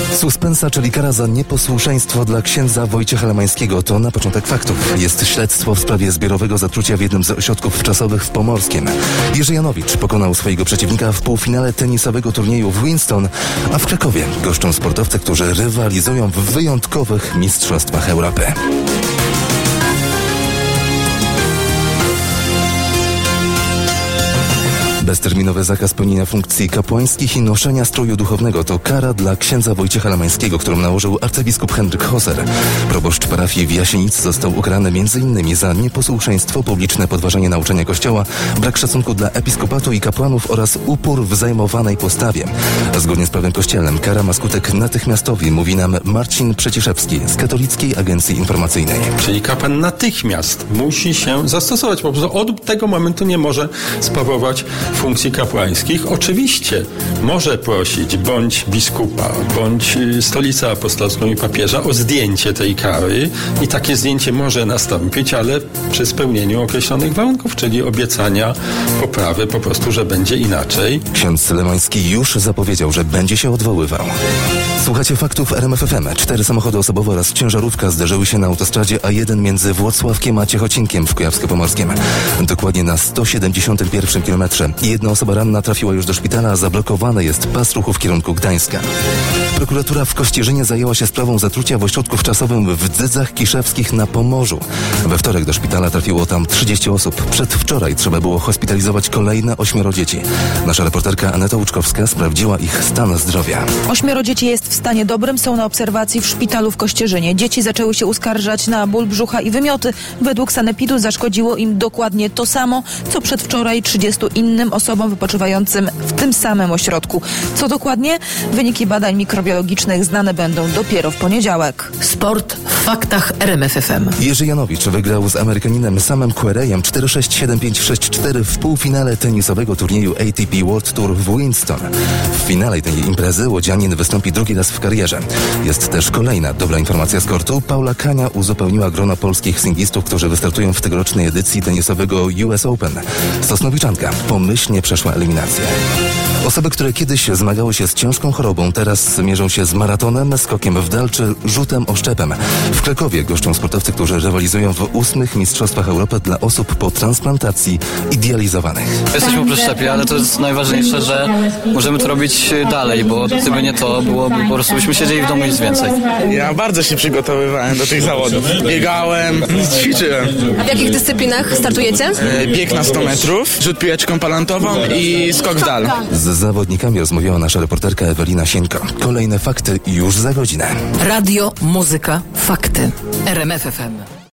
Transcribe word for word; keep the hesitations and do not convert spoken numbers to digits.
Suspensa, czyli kara za nieposłuszeństwo dla księdza Wojciecha Lemańskiego, to na początek faktów. Jest śledztwo w sprawie zbiorowego zatrucia w jednym z ośrodków wczasowych w Pomorskiem. Jerzy Janowicz pokonał swojego przeciwnika w półfinale tenisowego turnieju w Winston, a w Krakowie goszczą sportowcy, którzy rywalizują w wyjątkowych mistrzostwach Europy. Bezterminowy zakaz pełnienia funkcji kapłańskich i noszenia stroju duchownego to kara dla księdza Wojciecha Lemańskiego, którą nałożył arcybiskup Henryk Hoser. Proboszcz parafii w Jasienic został ukarany między innymi za nieposłuszeństwo, publiczne podważanie nauczania Kościoła, brak szacunku dla episkopatu i kapłanów oraz upór w zajmowanej postawie. Zgodnie z prawem kościelnym kara ma skutek natychmiastowy, mówi nam Marcin Przeciszewski z Katolickiej Agencji Informacyjnej. Czyli kapłan natychmiast musi się zastosować, po prostu od tego momentu nie może sprawować funkcji kapłańskich. Oczywiście może prosić bądź biskupa, bądź stolicę apostolską i papieża o zdjęcie tej kary i takie zdjęcie może nastąpić, ale przy spełnieniu określonych warunków, czyli obiecania poprawy po prostu, że będzie inaczej. Ksiądz Lemański już zapowiedział, że będzie się odwoływał. Słuchacie faktów R M F F M. Cztery samochody osobowe oraz ciężarówka zderzyły się na autostradzie A jeden między Włocławkiem a Ciechocinkiem w Kujawsko-Pomorskim. Dokładnie na sto siedemdziesiątym pierwszym kilometrze. Jedna osoba ranna trafiła już do szpitala, a zablokowany jest pas ruchu w kierunku Gdańska. Prokuratura w Kościerzynie zajęła się sprawą zatrucia w ośrodku wczasowym w Dzydzach Kiszewskich na Pomorzu. We wtorek do szpitala trafiło tam trzydzieści osób. Przedwczoraj trzeba było hospitalizować kolejne ośmioro dzieci. Nasza reporterka Aneta Łuczkowska sprawdziła ich stan zdrowia. Ośmioro dzieci jest w stanie dobrym, są na obserwacji w szpitalu w Kościerzynie. Dzieci zaczęły się uskarżać na ból brzucha i wymioty. Według sanepidu zaszkodziło im dokładnie to samo, co przedwczoraj trzydziestu innym osobom wypoczywającym w tym samym ośrodku. Co dokładnie? Wyniki badań mikrobiologicznych znane będą dopiero w poniedziałek. Sport w faktach R M F F M. Jerzy Janowicz wygrał z Amerykaninem Samem Querreyem cztery sześć siedem pięć sześć cztery w półfinale tenisowego turnieju A T P World Tour w Winston. W finale tej imprezy łodzianin wystąpi drugi raz w karierze. Jest też kolejna dobra informacja z kortu. Paula Kania uzupełniła grono polskich singlistów, którzy wystartują w tegorocznej edycji tenisowego U S Open. Sosnowiczanka pomyślnie przeszła eliminację. Osoby, które kiedyś zmagały się z ciężką chorobą, teraz mierzą się z maratonem, skokiem w dal czy rzutem oszczepem. W Krakowie goszczą sportowcy, którzy rywalizują w ósmych Mistrzostwach Europy dla osób po transplantacji i dializowanych. Jesteśmy po przeszczepie, ale to jest najważniejsze, że możemy to robić dalej, bo gdyby nie to, byłoby po prostu byśmy siedzieli w domu i nic więcej. Ja bardzo się przygotowywałem do tych zawodów. Biegałem, ćwiczyłem. A w jakich dyscyplinach startujecie? Bieg na sto metrów, rzut piłeczką palantową i skok w dal. Z zawodnikami rozmawiała nasza reporterka Ewelina Sienko. Kolejne fakty już za godzinę. Radio, muzyka, fakty. R M F F M.